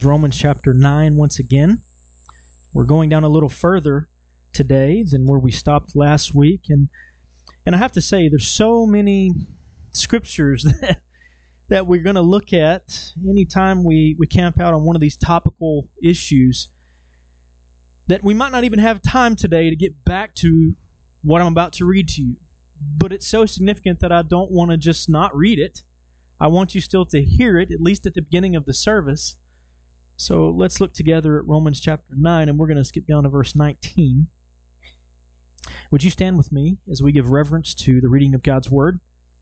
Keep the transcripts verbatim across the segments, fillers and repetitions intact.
Romans chapter nine once again. We're going down a little further today than where we stopped last week. And and I have to say, there's so many scriptures that, that we're going to look at anytime we, we camp out on one of these topical issues that we might not even have time today to get back to what I'm about to read to you. But it's so significant that I don't want to just not read it. I want you still to hear it, at least at the beginning of the service. So let's look together at Romans chapter nine, and we're going to skip down to verse nineteen. Would you stand with me as we give reverence to the reading of God's Word?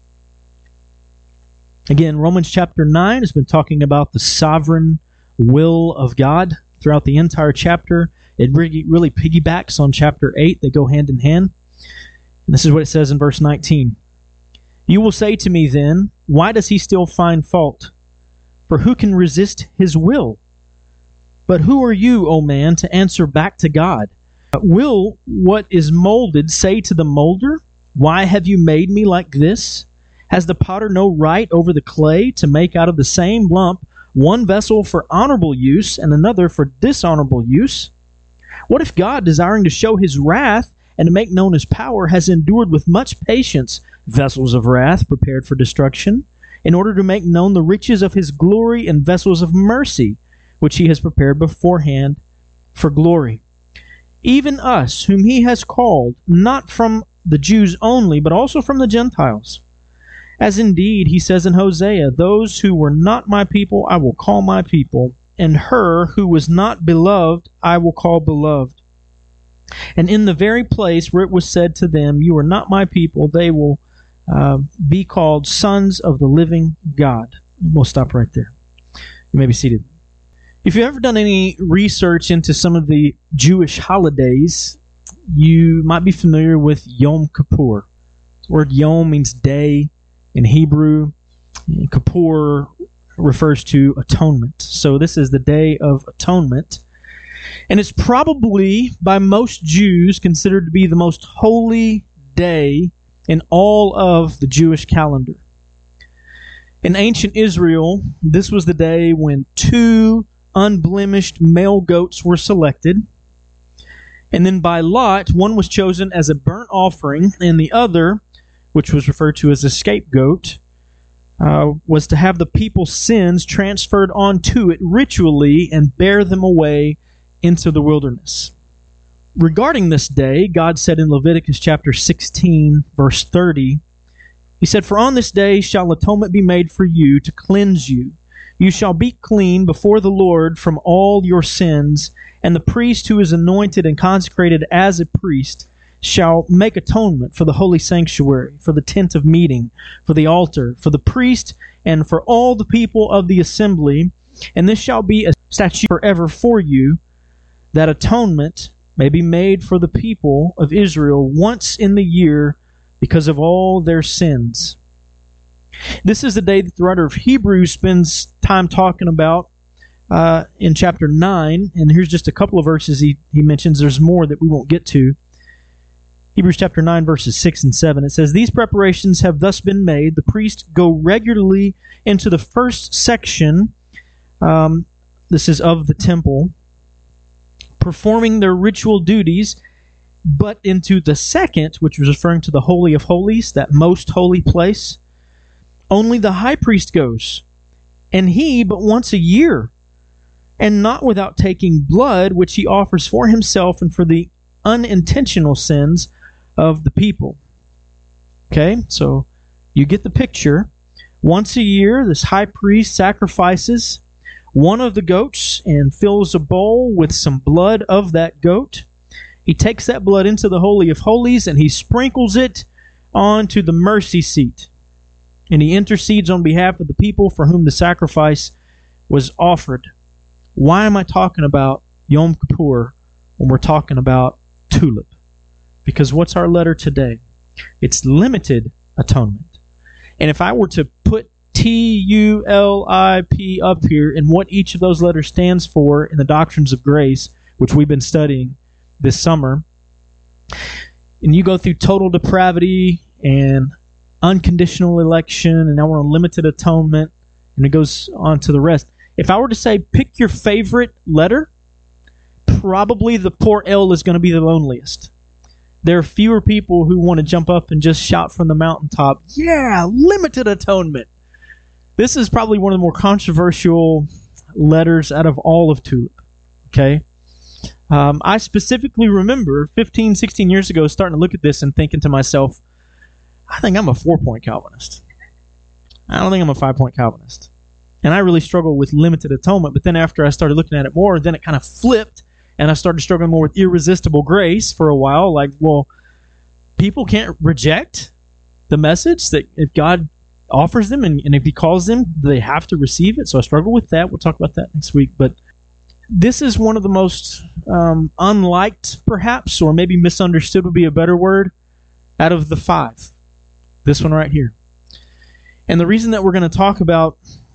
Again, Romans chapter nine has been talking about the sovereign will of God throughout the entire chapter. It really, really piggybacks on chapter eight. They go hand in hand. And this is what it says in verse nineteen. You will say to me then, why does he still find fault? For who can resist his will? But who are you, O man, to answer back to God? Will what is molded say to the molder, why have you made me like this? Has the potter no right over the clay to make out of the same lump one vessel for honorable use and another for dishonorable use? What if God, desiring to show his wrath and to make known his power, has endured with much patience vessels of wrath prepared for destruction, in order to make known the riches of his glory in vessels of mercy, which he has prepared beforehand for glory? Even us, whom he has called, not from the Jews only, but also from the Gentiles. As indeed he says in Hosea, those who were not my people I will call my people, and her who was not beloved I will call beloved. And in the very place where it was said to them, you are not my people, they will uh, be called sons of the living God. We'll stop right there. You may be seated. If you've ever done any research into some of the Jewish holidays, you might be familiar with Yom Kippur. The word Yom means day in Hebrew. And Kippur refers to atonement. So this is the Day of Atonement. And it's probably, by most Jews, considered to be the most holy day in all of the Jewish calendar. In ancient Israel, this was the day when two unblemished male goats were selected. And then by lot, one was chosen as a burnt offering, and the other, which was referred to as a scapegoat, uh, was to have the people's sins transferred onto it ritually and bear them away into the wilderness. Regarding this day, God said in Leviticus chapter sixteen, verse thirty, He said, For on this day shall atonement be made for you to cleanse you. You shall be clean before the Lord from all your sins, and the priest who is anointed and consecrated as a priest shall make atonement for the holy sanctuary, for the tent of meeting, for the altar, for the priest, and for all the people of the assembly. And this shall be a statute forever for you, that atonement may be made for the people of Israel once in the year because of all their sins. This is the day that the writer of Hebrews spends time talking about uh, in chapter nine. And here's just a couple of verses he, he mentions. There's more that we won't get to. Hebrews chapter nine, verses six and seven. It says, These preparations have thus been made. The priests go regularly into the first section, um, this is of the temple, performing their ritual duties, but into the second, which was referring to the Holy of Holies, that most holy place, only the high priest goes, and he but once a year, and not without taking blood, which he offers for himself and for the unintentional sins of the people. Okay, so you get the picture. Once a year, this high priest sacrifices one of the goats and fills a bowl with some blood of that goat. He takes that blood into the Holy of Holies and he sprinkles it onto the mercy seat. And he intercedes on behalf of the people for whom the sacrifice was offered. Why am I talking about Yom Kippur when we're talking about tulip? Because what's our letter today? It's limited atonement. And if I were to put T U L I P up here and what each of those letters stands for in the doctrines of grace, which we've been studying this summer, and you go through total depravity and unconditional election, and now we're on limited atonement, and it goes on to the rest. If I were to say pick your favorite letter, probably the poor L is going to be the loneliest. There are fewer people who want to jump up and just shout from the mountaintop, yeah, limited atonement. This is probably one of the more controversial letters out of all of Tulip. Okay? Um, I specifically remember fifteen, sixteen years ago starting to look at this and thinking to myself, I think I'm a four-point Calvinist. I don't think I'm a five-point Calvinist. And I really struggle with limited atonement, but then after I started looking at it more, then it kind of flipped, and I started struggling more with irresistible grace for a while. Like, well, people can't reject the message that if God offers them and, and if He calls them, they have to receive it. So I struggle with that. We'll talk about that next week. But this is one of the most um, unliked, perhaps, or maybe misunderstood would be a better word, out of the five. This one right here. And the reason that we're going to talk about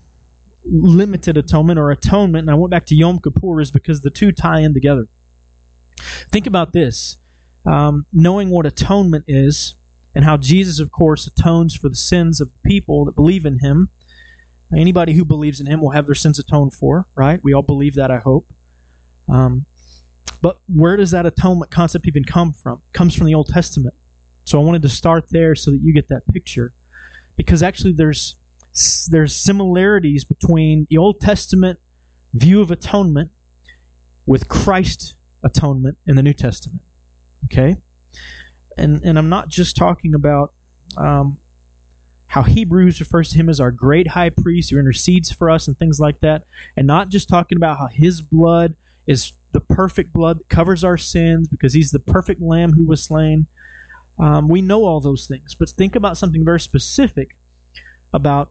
limited atonement or atonement, and I went back to Yom Kippur, is because the two tie in together. Think about this. Um, knowing what atonement is and how Jesus, of course, atones for the sins of people that believe in Him. Anybody who believes in Him will have their sins atoned for, right? We all believe that, I hope. Um, but where does that atonement concept even come from? It comes from the Old Testament. So I wanted to start there so that you get that picture. Because actually there's there's similarities between the Old Testament view of atonement with Christ's atonement in the New Testament. Okay? And and I'm not just talking about um, how Hebrews refers to Him as our great high priest who intercedes for us and things like that, and not just talking about how His blood is the perfect blood that covers our sins because He's the perfect lamb who was slain. Um, we know all those things, but think about something very specific about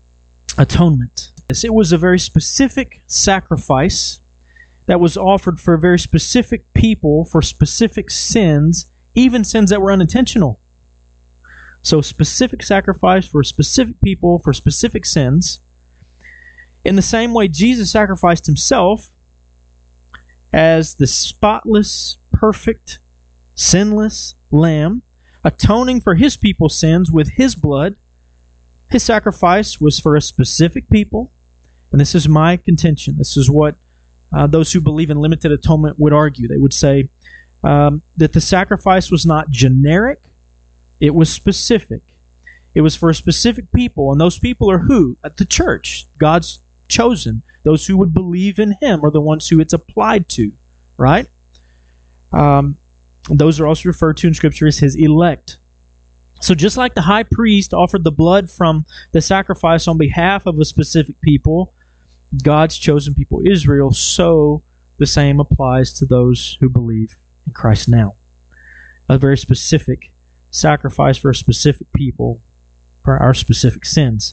atonement. It was a very specific sacrifice that was offered for very specific people for specific sins, even sins that were unintentional. So specific sacrifice for specific people for specific sins. In the same way, Jesus sacrificed Himself as the spotless, perfect, sinless lamb, atoning for His people's sins with His blood. His sacrifice was for a specific people, and this is my contention. This is what uh, those who believe in limited atonement would argue. They would say um, that the sacrifice was not generic, it was specific. It was for a specific people, and those people are who? At the church, God's chosen. Those who would believe in Him are the ones who it's applied to, right? Um, those are also referred to in Scripture as His elect. So just like the high priest offered the blood from the sacrifice on behalf of a specific people, God's chosen people, Israel, so the same applies to those who believe in Christ now. A very specific sacrifice for a specific people for our specific sins.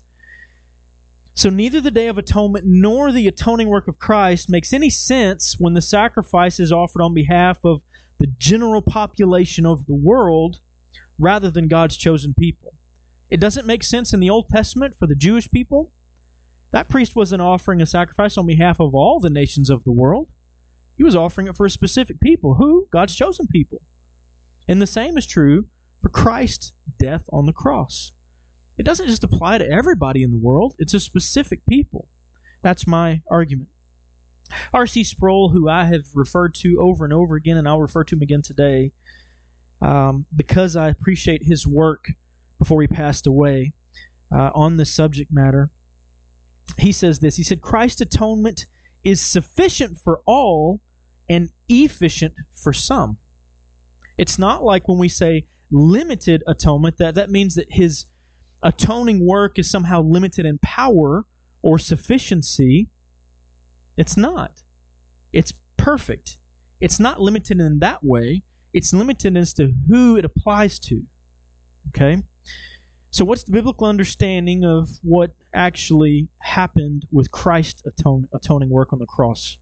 So neither the Day of Atonement nor the atoning work of Christ makes any sense when the sacrifice is offered on behalf of the general population of the world rather than God's chosen people. It doesn't make sense in the Old Testament for the Jewish people. That priest wasn't offering a sacrifice on behalf of all the nations of the world. He was offering it for a specific people. Who? God's chosen people. And the same is true for Christ's death on the cross. It doesn't just apply to everybody in the world. It's a specific people. That's my argument. R C Sproul, who I have referred to over and over again, and I'll refer to him again today, um, because I appreciate his work before he passed away uh, on this subject matter. He says this. He said, Christ's atonement is sufficient for all and efficient for some. It's not like when we say limited atonement, that, that means that his atoning work is somehow limited in power or sufficiency. It's not. It's perfect. It's not limited in that way. It's limited as to who it applies to. Okay? So what's the biblical understanding of what actually happened with Christ's atone, atoning work on the cross?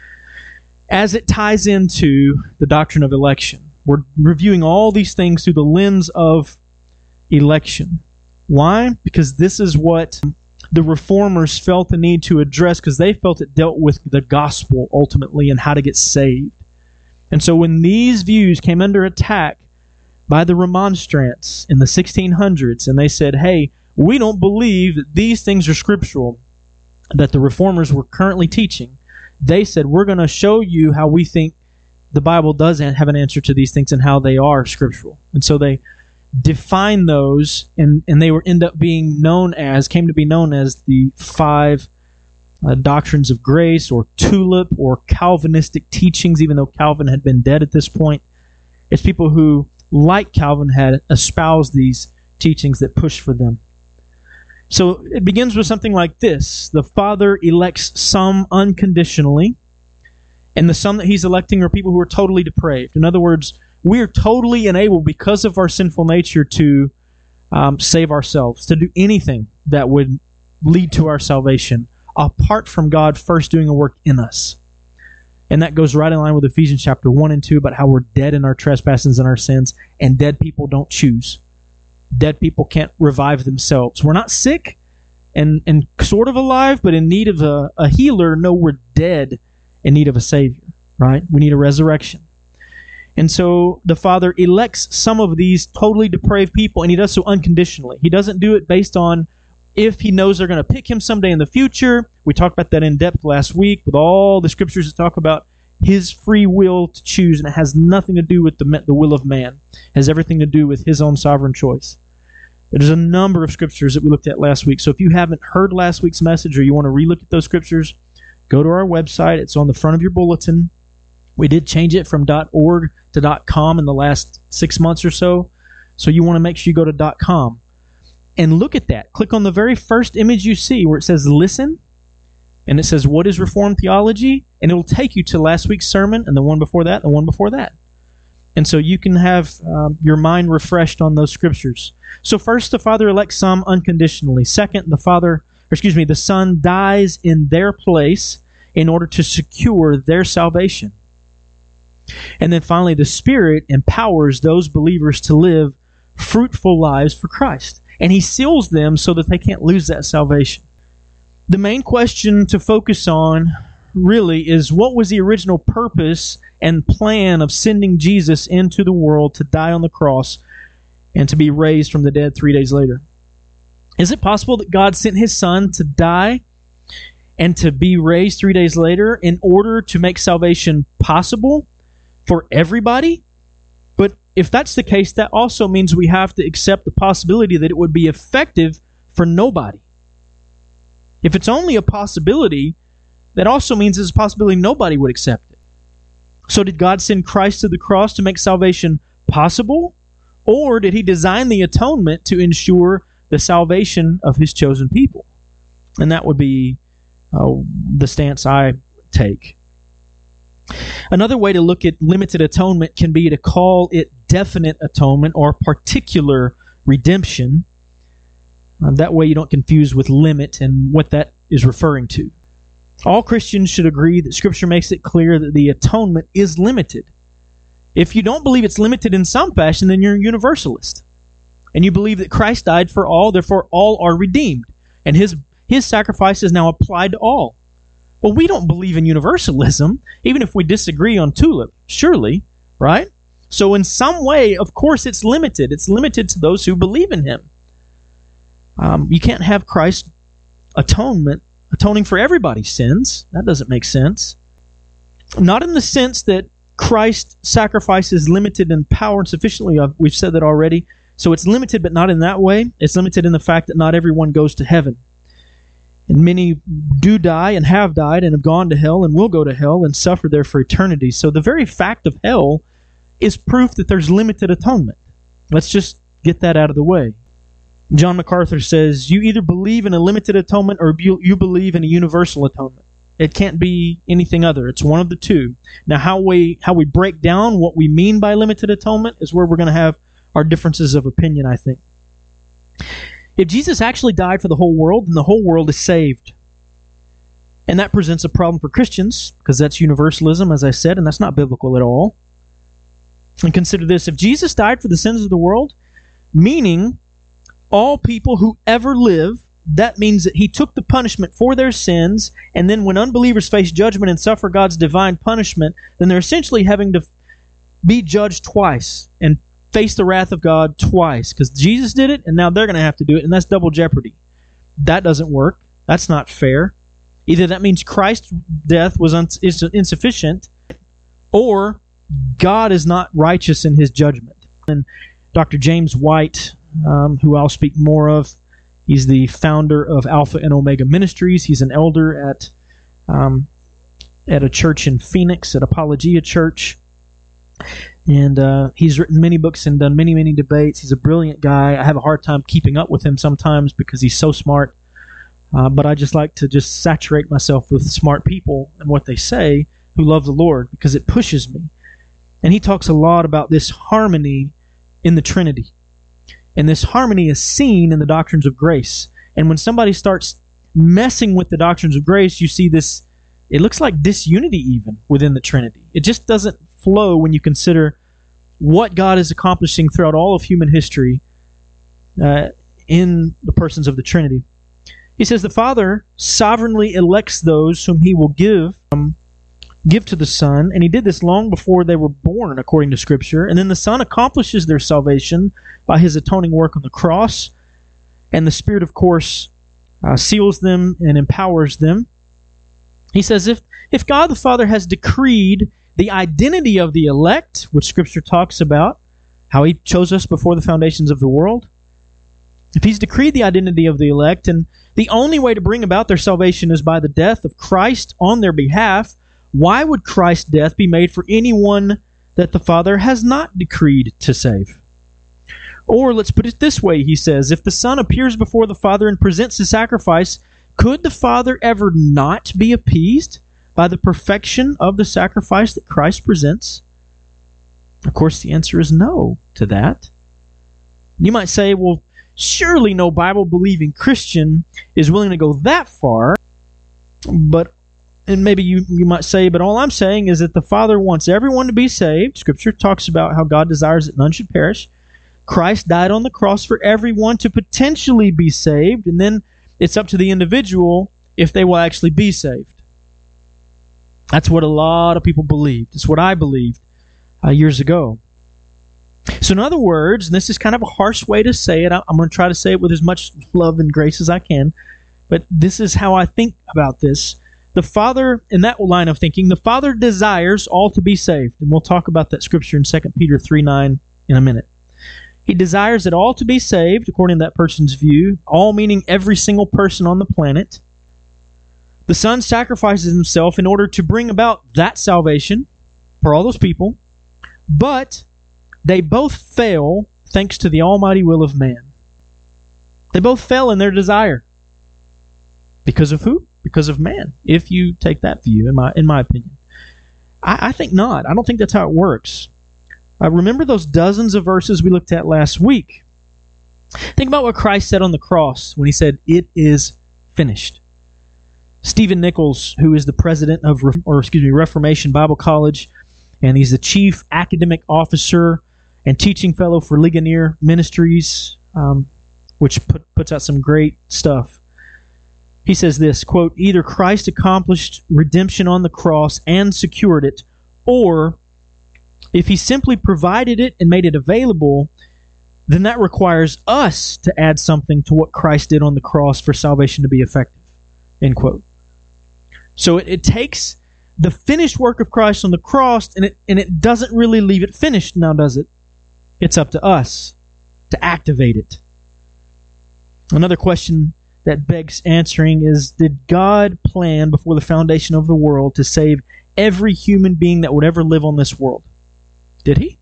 As it ties into the doctrine of election. We're reviewing all these things through the lens of election. Why? Because this is what the reformers felt the need to address, because they felt it dealt with the gospel ultimately and how to get saved. And so when these views came under attack by the Remonstrants in the sixteen hundreds, and they said, hey, we don't believe that these things are scriptural, that the reformers were currently teaching, they said, we're going to show you how we think the Bible does have an answer to these things and how they are scriptural. And so they define those, and, and they were end up being known as, came to be known as the five uh, doctrines of grace, or TULIP, or Calvinistic teachings, even though Calvin had been dead at this point. It's people who, like Calvin, had espoused these teachings that push for them. So it begins with something like this. The Father elects some unconditionally, and the some that he's electing are people who are totally depraved. In other words, we are totally enabled, because of our sinful nature, to um, save ourselves, to do anything that would lead to our salvation, apart from God first doing a work in us. And that goes right in line with Ephesians chapter one and two about how we're dead in our trespasses and our sins, and dead people don't choose. Dead people can't revive themselves. We're not sick and, and sort of alive, but in need of a, a healer. No, we're dead in need of a Savior, right? We need a resurrection. And so the Father elects some of these totally depraved people, and he does so unconditionally. He doesn't do it based on if he knows they're going to pick him someday in the future. We talked about that in depth last week with all the scriptures that talk about his free will to choose, and it has nothing to do with the, the will of man. It has everything to do with his own sovereign choice. There's a number of scriptures that we looked at last week. So if you haven't heard last week's message, or you want to relook at those scriptures, go to our website. It's on the front of your bulletin. We did change it from .org to .com in the last six months or so. So you want to make sure you go to .com and look at that. Click on the very first image you see where it says listen, and it says what is Reformed theology, and it will take you to last week's sermon, and the one before that, and the one before that. And so you can have um, your mind refreshed on those scriptures. So first, the Father elects some unconditionally. Second, the Father, or excuse me, the Son dies in their place in order to secure their salvation. And then finally, the Spirit empowers those believers to live fruitful lives for Christ. And he seals them so that they can't lose that salvation. The main question to focus on really is, what was the original purpose and plan of sending Jesus into the world to die on the cross and to be raised from the dead three days later? Is it possible that God sent his Son to die and to be raised three days later in order to make salvation possible for everybody? But if that's the case, that also means we have to accept the possibility that it would be effective for nobody. If it's only a possibility, that also means there's a possibility nobody would accept it. So did God send Christ to the cross to make salvation possible? Or did he design the atonement to ensure the salvation of his chosen people? And that would be uh, the stance I take. Another way to look at limited atonement can be to call it definite atonement or particular redemption. Uh, that way you don't confuse with limit and what that is referring to. All Christians should agree that Scripture makes it clear that the atonement is limited. If you don't believe it's limited in some fashion, then you're a universalist. And you believe that Christ died for all, therefore all are redeemed. And his, his sacrifice is now applied to all. Well, we don't believe in universalism, even if we disagree on TULIP, surely, right? So in some way, of course, it's limited. It's limited to those who believe in him. Um, you can't have Christ's atonement atoning for everybody's sins. That doesn't make sense. Not in the sense that Christ's sacrifice is limited in power and sufficiently. We've said that already. So it's limited, but not in that way. It's limited in the fact that not everyone goes to heaven. And many do die and have died and have gone to hell and will go to hell and suffer there for eternity. So the very fact of hell is proof that there's limited atonement. Let's just get that out of the way. John MacArthur says, you either believe in a limited atonement or you, you believe in a universal atonement. It can't be anything other. It's one of the two. Now, how we how we break down what we mean by limited atonement is where we're going to have our differences of opinion, I think. If Jesus actually died for the whole world, then the whole world is saved. And that presents a problem for Christians, because that's universalism, as I said, and that's not biblical at all. And consider this, if Jesus died for the sins of the world, meaning all people who ever live, that means that he took the punishment for their sins, and then when unbelievers face judgment and suffer God's divine punishment, then they're essentially having to be judged twice and face the wrath of God twice, because Jesus did it, and now they're going to have to do it, and that's double jeopardy. That doesn't work. That's not fair. Either that means Christ's death was uns- is insufficient, or God is not righteous in his judgment. And Doctor James White, um, who I'll speak more of, he's the founder of Alpha and Omega Ministries. He's an elder at um, at a church in Phoenix, at Apologia Church. And uh, he's written many books and done many, many debates. He's a brilliant guy. I have a hard time keeping up with him sometimes because he's so smart. Uh, but I just like to just saturate myself with smart people and what they say who love the Lord, because it pushes me. And he talks a lot about this harmony in the Trinity. And this harmony is seen in the doctrines of grace. And when somebody starts messing with the doctrines of grace, you see this, it looks like disunity even within the Trinity. It just doesn't flow when you consider what God is accomplishing throughout all of human history uh, in the persons of the Trinity. He says the Father sovereignly elects those whom he will give um, give to the Son, and he did this long before they were born, according to Scripture. And then the Son accomplishes their salvation by his atoning work on the cross, and the Spirit, of course, uh, seals them and empowers them. He says if, if God the Father has decreed the identity of the elect, which Scripture talks about, how he chose us before the foundations of the world, if he's decreed the identity of the elect, and the only way to bring about their salvation is by the death of Christ on their behalf, why would Christ's death be made for anyone that the Father has not decreed to save? Or let's put it this way, he says, if the Son appears before the Father and presents his sacrifice, could the Father ever not be appeased by the perfection of the sacrifice that Christ presents? Of course, the answer is no to that. You might say, well, surely no Bible-believing Christian is willing to go that far. But, and maybe you, you might say, but all I'm saying is that the Father wants everyone to be saved. Scripture talks about how God desires that none should perish. Christ died on the cross for everyone to potentially be saved, and then it's up to the individual if they will actually be saved. That's what a lot of people believed. It's what I believed uh, years ago. So in other words, and this is kind of a harsh way to say it, I'm going to try to say it with as much love and grace as I can, but this is how I think about this. The Father, in that line of thinking, the Father desires all to be saved. And we'll talk about that scripture in Second Peter three nine in a minute. He desires that all to be saved, according to that person's view, all meaning every single person on the planet. The Son sacrifices himself in order to bring about that salvation for all those people, but they both fail thanks to the almighty will of man. They both fail in their desire. Because of who? Because of man, if you take that view, in my in my opinion. I, I think not. I don't think that's how it works. Uh, remember those dozens of verses we looked at last week. Think about what Christ said on the cross when he said, "It is finished." Stephen Nichols, who is the president of, or excuse me, Reformation Bible College, and he's the chief academic officer and teaching fellow for Ligonier Ministries, um, which put, puts out some great stuff. He says this, quote, "Either Christ accomplished redemption on the cross and secured it, or if he simply provided it and made it available, then that requires us to add something to what Christ did on the cross for salvation to be effective." End quote. So it, it takes the finished work of Christ on the cross, and it and it doesn't really leave it finished now, does it? It's up to us to activate it. Another question that begs answering is, did God plan before the foundation of the world to save every human being that would ever live on this world? Did he?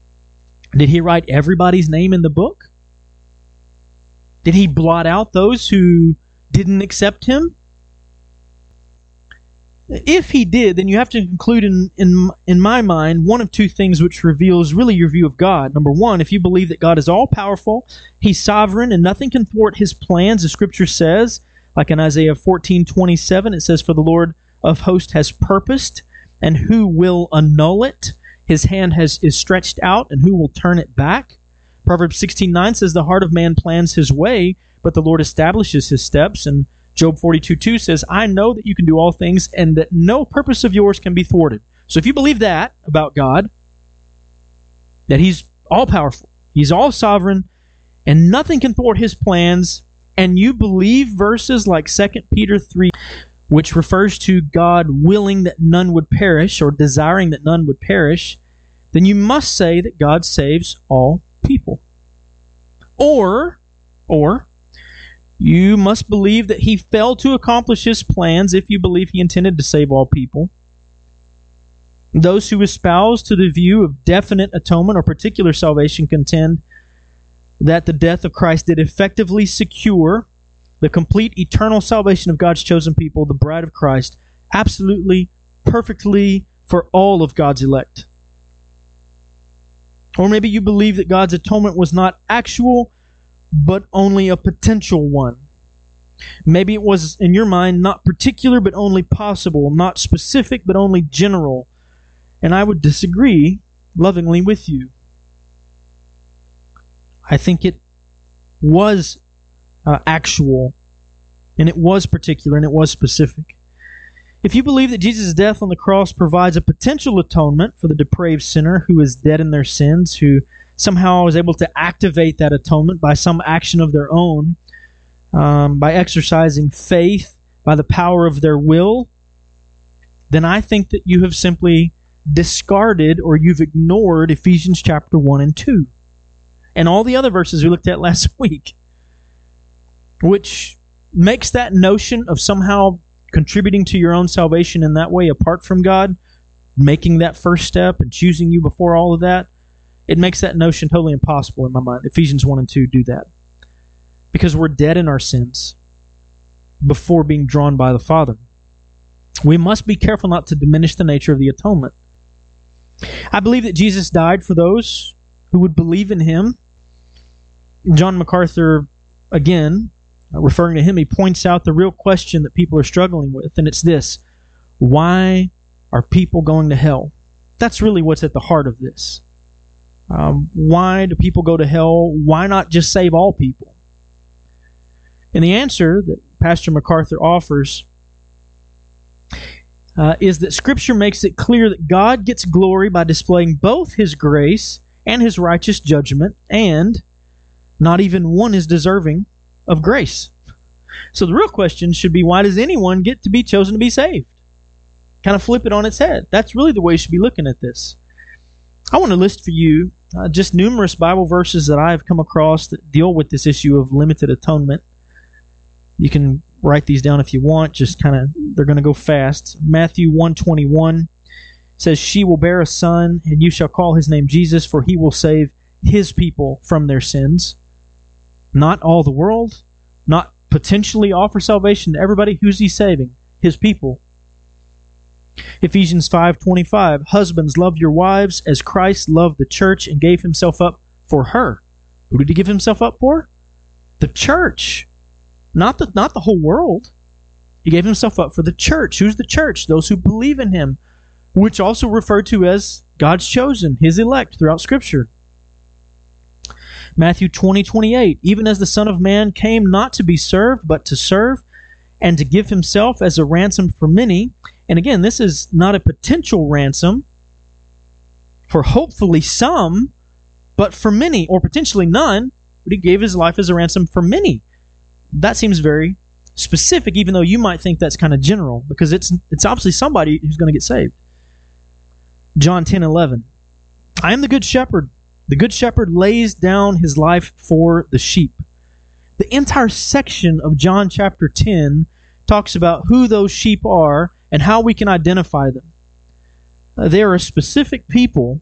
Did he write everybody's name in the book? Did he blot out those who didn't accept him? If he did, then you have to conclude in, in, in my mind one of two things which reveals really your view of God. Number one, if you believe that God is all-powerful, he's sovereign, and nothing can thwart his plans, as Scripture says, like in Isaiah fourteen twenty-seven, it says, "For the Lord of hosts has purposed, and who will annul it? His hand has is stretched out, and who will turn it back?" Proverbs sixteen nine says, "The heart of man plans his way, but the Lord establishes his steps." And Job forty-two two says, "I know that you can do all things, and that no purpose of yours can be thwarted." So if you believe that about God, that he's all-powerful, he's all-sovereign, and nothing can thwart his plans, and you believe verses like Second Peter three, which refers to God willing that none would perish or desiring that none would perish, then you must say that God saves all people. Or, or, you must believe that He failed to accomplish His plans if you believe He intended to save all people. Those who espouse to the view of definite atonement or particular salvation contend that the death of Christ did effectively secure the complete eternal salvation of God's chosen people, the bride of Christ, absolutely, perfectly for all of God's elect. Or maybe you believe that God's atonement was not actual, but only a potential one. Maybe it was, in your mind, not particular, but only possible, not specific, but only general. And I would disagree lovingly with you. I think it was uh, actual, and it was particular, and it was specific. If you believe that Jesus' death on the cross provides a potential atonement for the depraved sinner who is dead in their sins, who somehow is able to activate that atonement by some action of their own, um, by exercising faith, by the power of their will, then I think that you have simply discarded or you've ignored Ephesians chapter one and two and all the other verses we looked at last week, which makes that notion of somehow contributing to your own salvation in that way apart from God, making that first step and choosing you before all of that, it makes that notion totally impossible in my mind. Ephesians one and two do that. Because we're dead in our sins before being drawn by the Father. We must be careful not to diminish the nature of the atonement. I believe that Jesus died for those who would believe in Him. John MacArthur, again, referring to him, he points out the real question that people are struggling with, and it's this: why are people going to hell? That's really what's at the heart of this. Um, why do people go to hell? Why not just save all people? And the answer that Pastor MacArthur offers uh, is that Scripture makes it clear that God gets glory by displaying both His grace and His righteous judgment, and not even one is deserving of grace. So the real question should be, why does anyone get to be chosen to be saved? Kind of flip it on its head. That's really the way you should be looking at this. I want to list for you uh, just numerous Bible verses that I have come across that deal with this issue of limited atonement. You can write these down if you want. Just kind of, they're going to go fast. Matthew one twenty-one says, "She will bear a son, and you shall call his name Jesus, for he will save his people from their sins." Not all the world, not potentially offer salvation to everybody. Who's he saving? His people. Ephesians five twenty-five, "Husbands, love your wives as Christ loved the church and gave himself up for her." Who did he give himself up for? The church. Not the, not the whole world. He gave himself up for the church. Who's the church? Those who believe in him, which also referred to as God's chosen, his elect throughout Scripture. Matthew twenty twenty-eight, "Even as the Son of Man came not to be served, but to serve, and to give himself as a ransom for many." And again, this is not a potential ransom for hopefully some, but for many, or potentially none, but he gave his life as a ransom for many. That seems very specific, even though you might think that's kind of general, because it's it's obviously somebody who's going to get saved. John ten eleven, "I am the good shepherd. The good shepherd lays down his life for the sheep." The entire section of John chapter ten talks about who those sheep are and how we can identify them. Uh, they are a specific people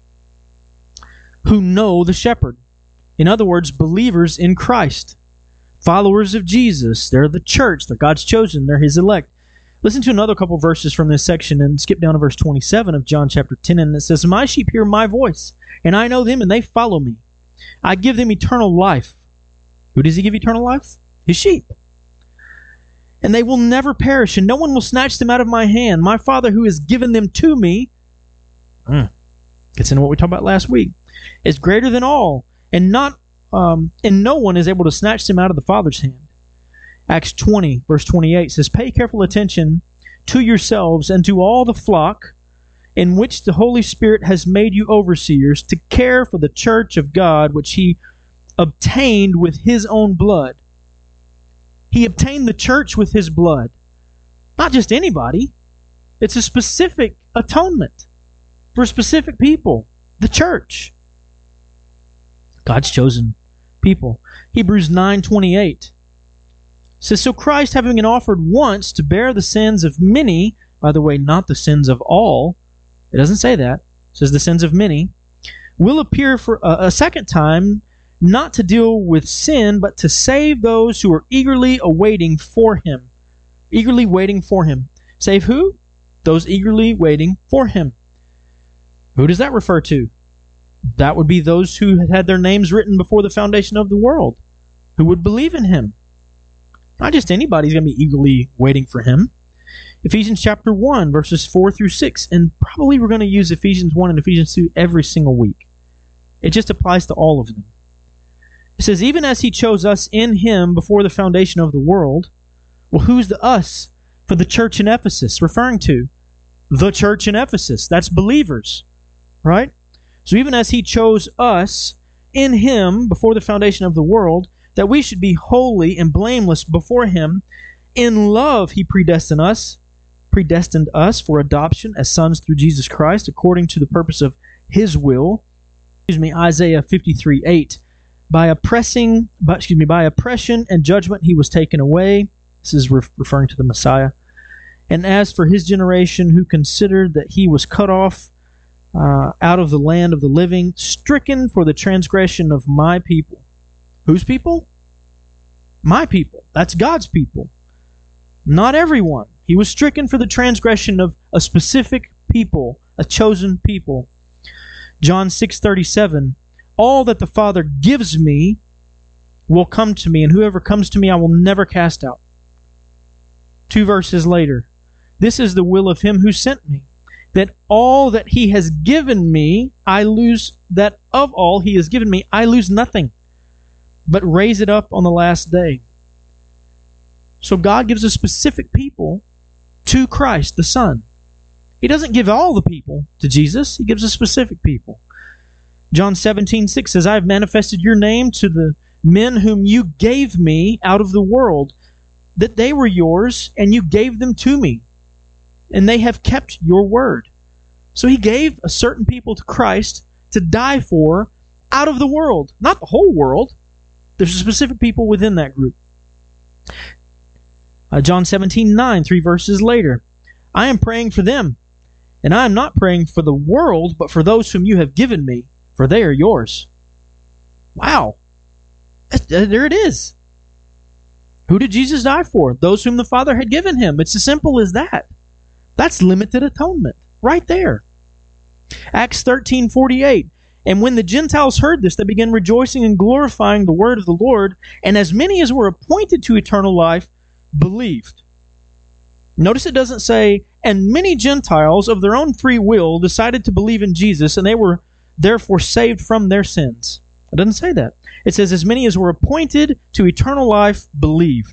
who know the shepherd. In other words, believers in Christ. Followers of Jesus. They're the church. They're God's chosen. They're his elect. Listen to another couple verses from this section and skip down to verse twenty-seven of John chapter ten, and it says, "My sheep hear my voice, and I know them, and they follow me. I give them eternal life." Who does he give eternal life? His sheep. "And they will never perish, and no one will snatch them out of my hand. My Father who has given them to me," mm, gets into what we talked about last week, "is greater than all, and not um, and no one is able to snatch them out of the Father's hand." Acts twenty, verse twenty-eight says, "Pay careful attention to yourselves and to all the flock in which the Holy Spirit has made you overseers, to care for the church of God, which he obtained with his own blood." He obtained the church with his blood. Not just anybody. It's a specific atonement for specific people. The church. God's chosen people. Hebrews nine twenty-eight says, so Christ, having been offered once to bear the sins of many, by the way, not the sins of all, it doesn't say that, it says the sins of many, will appear for a, a second time, not to deal with sin, but to save those who are eagerly awaiting for him. Eagerly waiting for him. Save who? Those eagerly waiting for him. Who does that refer to? That would be those who had had their names written before the foundation of the world, who would believe in him. Not just anybody's going to be eagerly waiting for him. Ephesians chapter one, verses four through six, and probably we're going to use Ephesians one and Ephesians two every single week. It just applies to all of them. It says, even as he chose us in him before the foundation of the world. Well, who's the us for the church in Ephesus referring to? The church in Ephesus. That's believers, right? So even as he chose us in him before the foundation of the world, that we should be holy and blameless before him, in love he predestined us, predestined us for adoption as sons through Jesus Christ, according to the purpose of his will. Excuse me, Isaiah fifty-three eight. By oppressing, by, excuse me, by oppression and judgment he was taken away. This is re- referring to the Messiah. And as for his generation, who considered that he was cut off uh, out of the land of the living, stricken for the transgression of my people. Whose people? My people. That's God's people. Not everyone. He was stricken for the transgression of a specific people, a chosen people. John six thirty-seven. All that the Father gives me will come to me, and whoever comes to me I will never cast out. Two verses later. This is the will of him who sent me, that all that he has given me, I lose, that of all he has given me, I lose nothing, but raise it up on the last day. So God gives a specific people to Christ, the Son. He doesn't give all the people to Jesus. He gives a specific people. John seventeen six says, I have manifested your name to the men whom you gave me out of the world, that they were yours, and you gave them to me, and they have kept your word. So he gave a certain people to Christ to die for out of the world. Not the whole world. There's specific people within that group. Uh, John seventeen nine, three verses later. I am praying for them, and I am not praying for the world, but for those whom you have given me, for they are yours. Wow. That's, uh, there it is. Who did Jesus die for? Those whom the Father had given him. It's as simple as that. That's limited atonement. Right there. Acts thirteen forty-eight. And when the Gentiles heard this, they began rejoicing and glorifying the word of the Lord, and as many as were appointed to eternal life believed. Notice it doesn't say, and many Gentiles of their own free will decided to believe in Jesus, and they were therefore saved from their sins. It doesn't say that. It says, as many as were appointed to eternal life believed.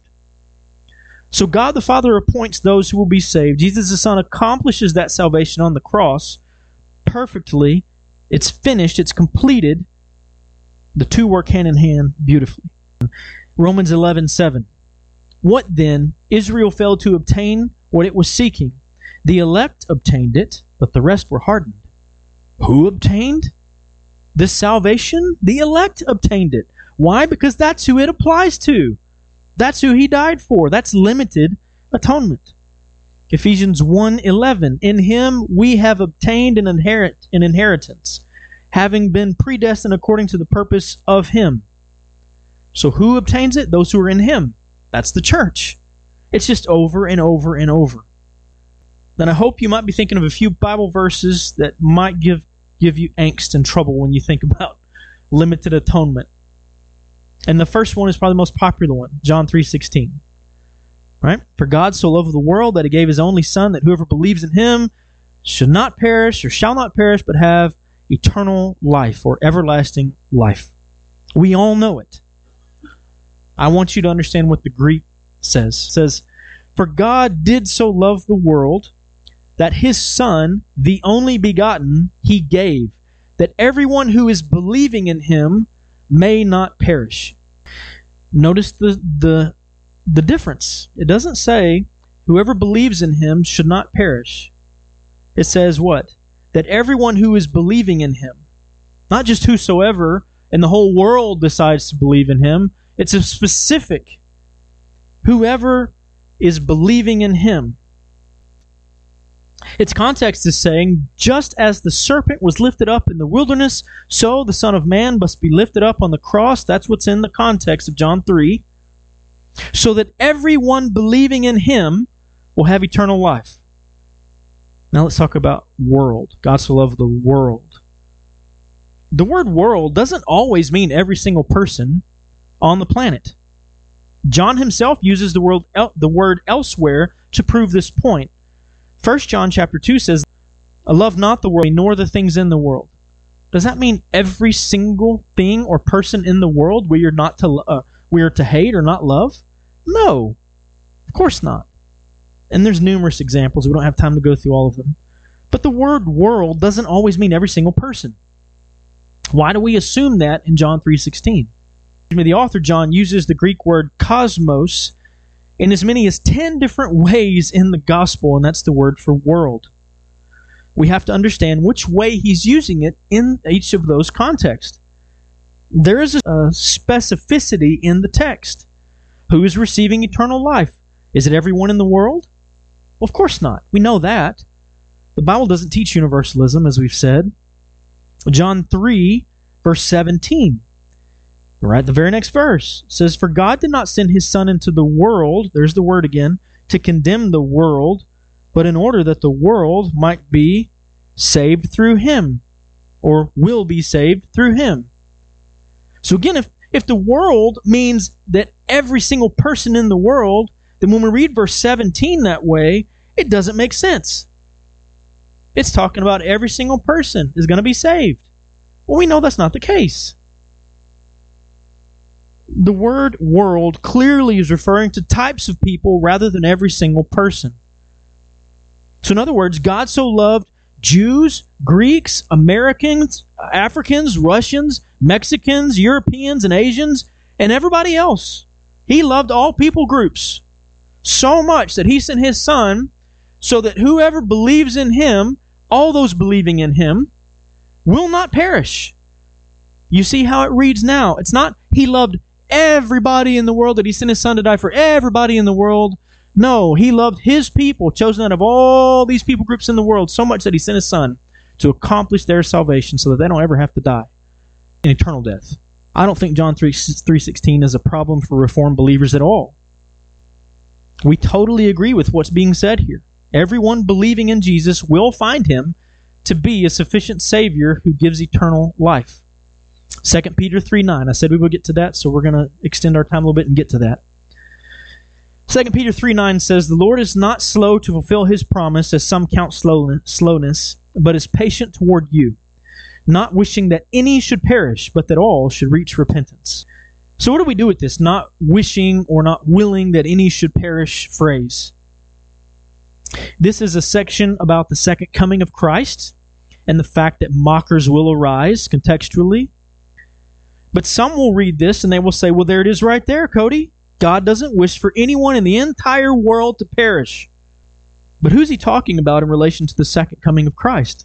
So God the Father appoints those who will be saved. Jesus the Son accomplishes that salvation on the cross perfectly. It's finished. It's completed. The two work hand in hand beautifully. Romans eleven seven. What then? Israel failed to obtain what it was seeking. The elect obtained it, but the rest were hardened. Who obtained this salvation? The elect obtained it. Why? Because that's who it applies to. That's who he died for. That's limited atonement. Ephesians one eleven. In him we have obtained an inherit an inheritance, having been predestined according to the purpose of him. So who obtains it? Those who are in him. That's the church. It's just over and over and over. Then I hope you might be thinking of a few Bible verses that might give give you angst and trouble when you think about limited atonement. And the first one is probably the most popular one, John three sixteen. Right? For God so loved the world that he gave his only Son, that whoever believes in him should not perish or shall not perish, but have eternal life or everlasting life. We all know it. I want you to understand what the Greek says. It says, for God did so love the world that his Son, the only begotten, he gave, that everyone who is believing in him may not perish. Notice the the the difference. It doesn't say whoever believes in him should not perish. It says what? That everyone who is believing in him, not just whosoever, and the whole world decides to believe in him. It's a specific, whoever is believing in him. Its context is saying, just as the serpent was lifted up in the wilderness, so the Son of Man must be lifted up on the cross. That's what's in the context of John three. So that everyone believing in him will have eternal life. Now let's talk about world. God so loved the world. The word world doesn't always mean every single person on the planet. John himself uses the word, the word elsewhere to prove this point. First John chapter two says, "Love not the world, nor the things in the world." Does that mean every single thing or person in the world we are not to uh, we are to hate or not love? No, of course not. And there's numerous examples. We don't have time to go through all of them. But the word world doesn't always mean every single person. Why do we assume that in John three sixteen? The author John uses the Greek word cosmos in as many as ten different ways in the gospel, and that's the word for world. We have to understand which way he's using it in each of those contexts. There is a specificity in the text. Who is receiving eternal life? Is it everyone in the world? Well, of course not. We know that. The Bible doesn't teach universalism, as we've said. John three, verse seventeen. Right, the very next verse says, "For God did not send his Son into the world," there's the word again, "to condemn the world, but in order that the world might be saved through him," or will be saved through him. So again, if, if the world means that every single person in the world, then when we read verse seventeen that way, it doesn't make sense. It's talking about every single person is going to be saved. Well, we know that's not the case. The word world clearly is referring to types of people rather than every single person. So in other words, God so loved Jews, Greeks, Americans, Africans, Russians, Mexicans, Europeans, and Asians, and everybody else. He loved all people groups so much that he sent his Son so that whoever believes in him, all those believing in him, will not perish. You see how it reads now. It's not he loved everybody in the world, that he sent his Son to die for everybody in the world. No, he loved his people, chosen out of all these people groups in the world, so much that he sent his Son to accomplish their salvation so that they don't ever have to die in eternal death. I don't think John three sixteen is a problem for Reformed believers at all. We totally agree with what's being said here. Everyone believing in Jesus will find him to be a sufficient Savior who gives eternal life. Second Peter three nine. I said we would get to that, so we're going to extend our time a little bit and get to that. Second Peter three nine says, "The Lord is not slow to fulfill his promise, as some count slowness, but is patient toward you, not wishing that any should perish, but that all should reach repentance." So what do we do with this not wishing or not willing that any should perish phrase? This is a section about the second coming of Christ and the fact that mockers will arise contextually. But some will read this and they will say, well, there it is right there, Cody. God doesn't wish for anyone in the entire world to perish. But who's he talking about in relation to the second coming of Christ?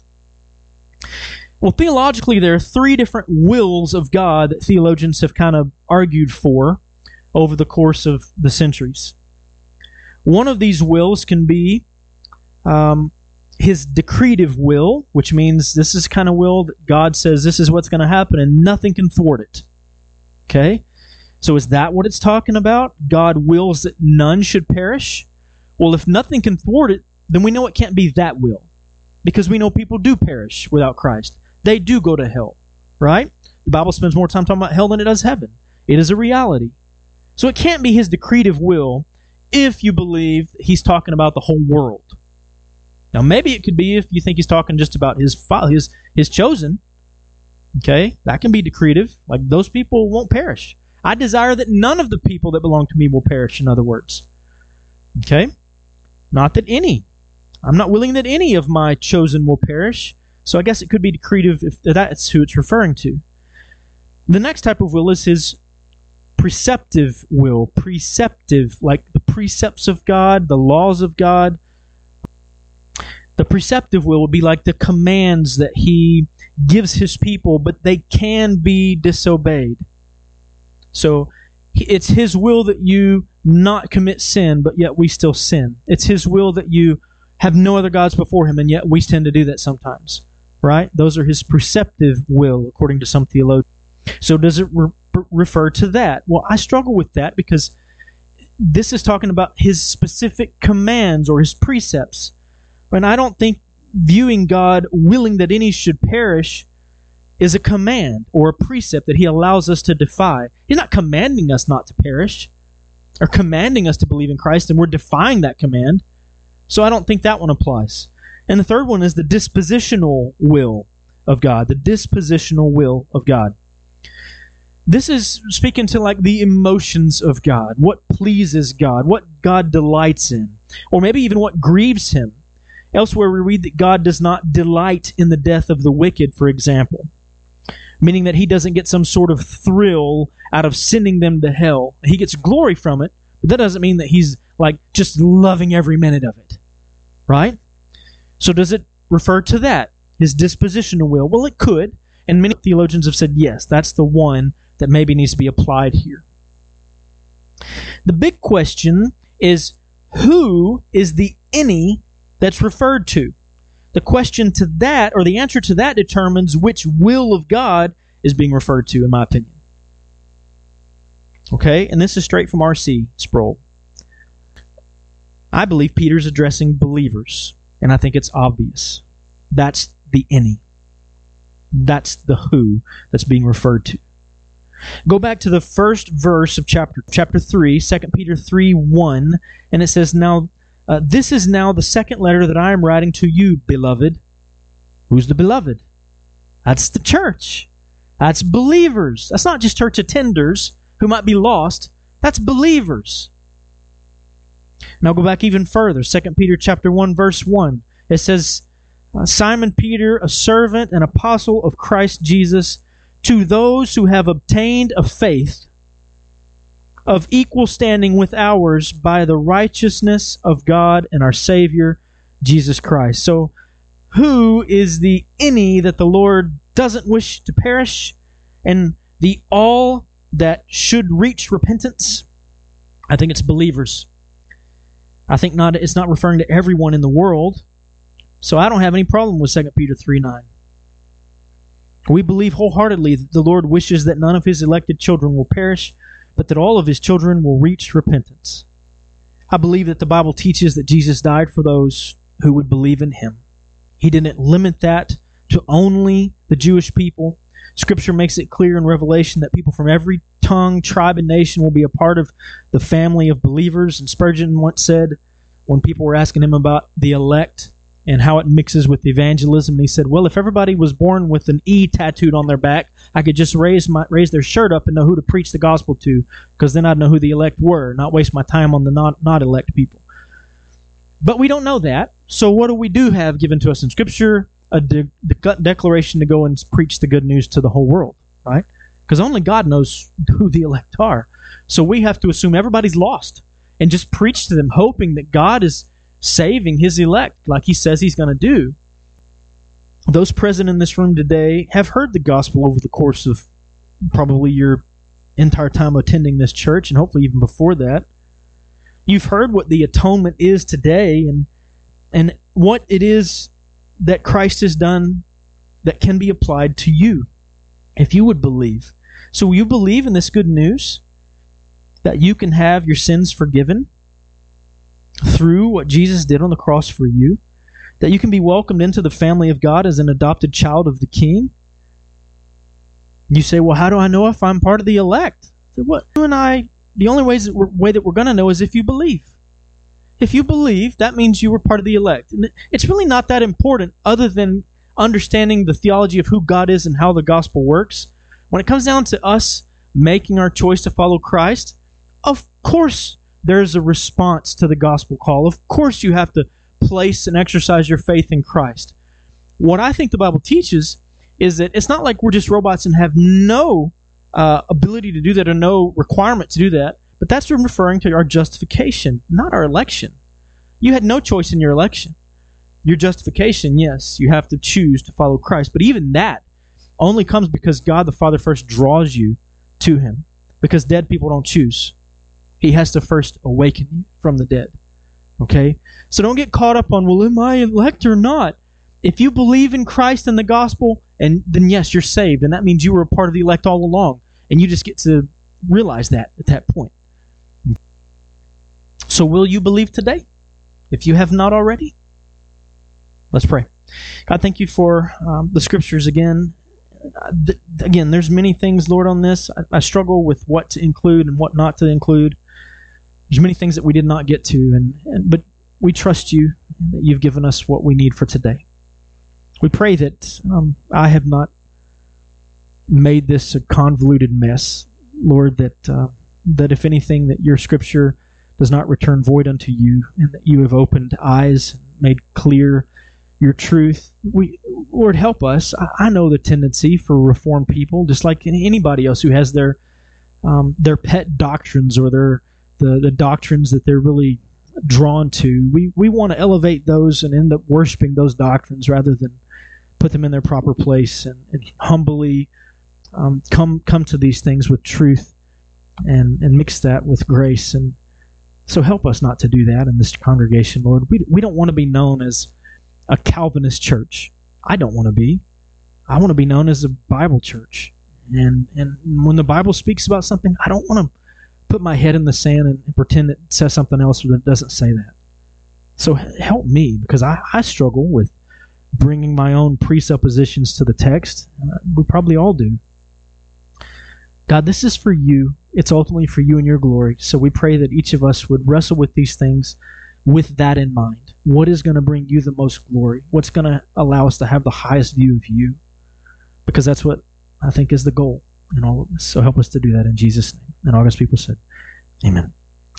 Well, theologically, there are three different wills of God that theologians have kind of argued for over the course of the centuries. One of these wills can be um, his decretive will, which means this is kind of will that God says this is what's going to happen and nothing can thwart it. Okay? So is that what it's talking about? God wills that none should perish? Well, if nothing can thwart it, then we know it can't be that will. Because we know people do perish without Christ. They do go to hell. Right? The Bible spends more time talking about hell than it does heaven. It is a reality. So it can't be his decretive will if you believe he's talking about the whole world. Now, maybe it could be if you think he's talking just about his his his chosen. Okay? That can be decretive. Like, those people won't perish. I desire that none of the people that belong to me will perish, in other words. Okay? Not that any. I'm not willing that any of my chosen will perish. So I guess it could be decretive if that's who it's referring to. The next type of will is his preceptive will. Preceptive, like the precepts of God, the laws of God. The preceptive will would be like the commands that He gives His people, but they can be disobeyed. So it's His will that you not commit sin, but yet we still sin. It's His will that you have no other gods before Him, and yet we tend to do that sometimes. Right? Those are His preceptive will, according to some theologians. So does it re- refer to that? Well, I struggle with that because this is talking about His specific commands or His precepts. And I don't think viewing God willing that any should perish is a command or a precept that He allows us to defy. He's not commanding us not to perish or commanding us to believe in Christ, and we're defying that command. So I don't think that one applies. And the third one is the dispositional will of God, the dispositional will of God. This is speaking to like the emotions of God, what pleases God, what God delights in, or maybe even what grieves Him. Elsewhere we read that God does not delight in the death of the wicked, for example, meaning that He doesn't get some sort of thrill out of sending them to hell. He gets glory from it, but that doesn't mean that He's like just loving every minute of it, right? So does it refer to that, His dispositional will? Well, it could, and many theologians have said yes, that's the one that maybe needs to be applied here. The big question is, who is the any that's referred to? The question to that, or the answer to that, determines which will of God is being referred to, in my opinion. Okay, and this is straight from R C Sproul. I believe Peter's addressing believers, and I think it's obvious. That's the any. That's the who that's being referred to. Go back to the first verse of chapter chapter three, Second Peter three one, and it says, Now uh, this is now the second letter that I am writing to you, beloved. Who's the beloved? That's the church. That's believers. That's not just church attenders who might be lost. That's believers. Now go back even further. Second Peter chapter one, verse one. It says, Simon Peter, a servant and apostle of Christ Jesus, to those who have obtained a faith of equal standing with ours by the righteousness of God and our Savior, Jesus Christ. So, who is the any that the Lord doesn't wish to perish, and the all that should reach repentance? I think it's believers. I think not. It's not referring to everyone in the world. So I don't have any problem with Second Peter three nine. We believe wholeheartedly that the Lord wishes that none of His elected children will perish, but that all of His children will reach repentance. I believe that the Bible teaches that Jesus died for those who would believe in Him. He didn't limit that to only the Jewish people. Scripture makes it clear in Revelation that people from every tongue, tribe, and nation will be a part of the family of believers. And Spurgeon once said, when people were asking him about the elect and how it mixes with evangelism, and he said, well, if everybody was born with an E tattooed on their back, I could just raise my raise their shirt up and know who to preach the gospel to, because then I'd know who the elect were, not waste my time on the not, not elect people. But we don't know that. So what do we do have given to us in Scripture? A de- de- declaration to go and preach the good news to the whole world, right? Because only God knows who the elect are. So we have to assume everybody's lost and just preach to them, hoping that God is saving His elect like He says He's going to do. Those present in this room today have heard the gospel over the course of probably your entire time attending this church, and hopefully even before that. You've heard what the atonement is today, and and what it is that Christ has done that can be applied to you, if you would believe. So will you believe in this good news that you can have your sins forgiven through what Jesus did on the cross for you? That you can be welcomed into the family of God as an adopted child of the King? You say, well, how do I know if I'm part of the elect? I say, what? You and I, the only ways that we're, way that we're going to know is if you believe. If you believe, that means you were part of the elect. And it's really not that important other than understanding the theology of who God is and how the gospel works. When it comes down to us making our choice to follow Christ, of course there's a response to the gospel call. Of course you have to place and exercise your faith in Christ. What I think the Bible teaches is that it's not like we're just robots and have no uh, ability to do that or no requirement to do that, But that's referring to our justification, not our election. You had no choice in your election. Your justification, yes, you have to choose to follow Christ. But even that only comes because God the Father first draws you to Him. Because dead people don't choose. He has to first awaken you from the dead. Okay? So don't get caught up on, well, am I elect or not? If you believe in Christ and the gospel, and then yes, you're saved. And that means you were a part of the elect all along. And you just get to realize that at that point. So will you believe today? If you have not already? Let's pray. God, thank you for um, the Scriptures again. Uh, th- again, there's many things, Lord, on this. I, I struggle with what to include and what not to include. There's many things that we did not get to, and, and but we trust you that you've given us what we need for today. We pray that um, I have not made this a convoluted mess, Lord, that uh, that if anything, that your Scripture does not return void unto you, and that you have opened eyes, made clear your truth. We, Lord, help us. I, I know the tendency for Reformed people, just like anybody else who has their um, their pet doctrines or their the, the doctrines that they're really drawn to. We we want to elevate those and end up worshiping those doctrines rather than put them in their proper place and, and humbly um, come come to these things with truth and, and mix that with grace. And so help us not to do that in this congregation, Lord. We we don't want to be known as a Calvinist church. I don't want to be. I want to be known as a Bible church. And and when the Bible speaks about something, I don't want to put my head in the sand and, and pretend it says something else that doesn't say that. So help me, because I, I struggle with bringing my own presuppositions to the text. Uh, we probably all do. God, this is for you. It's ultimately for you and your glory. So we pray that each of us would wrestle with these things with that in mind. What is going to bring you the most glory? What's going to allow us to have the highest view of you? Because that's what I think is the goal in all of this. So help us to do that in Jesus' name. And all God's people said, amen.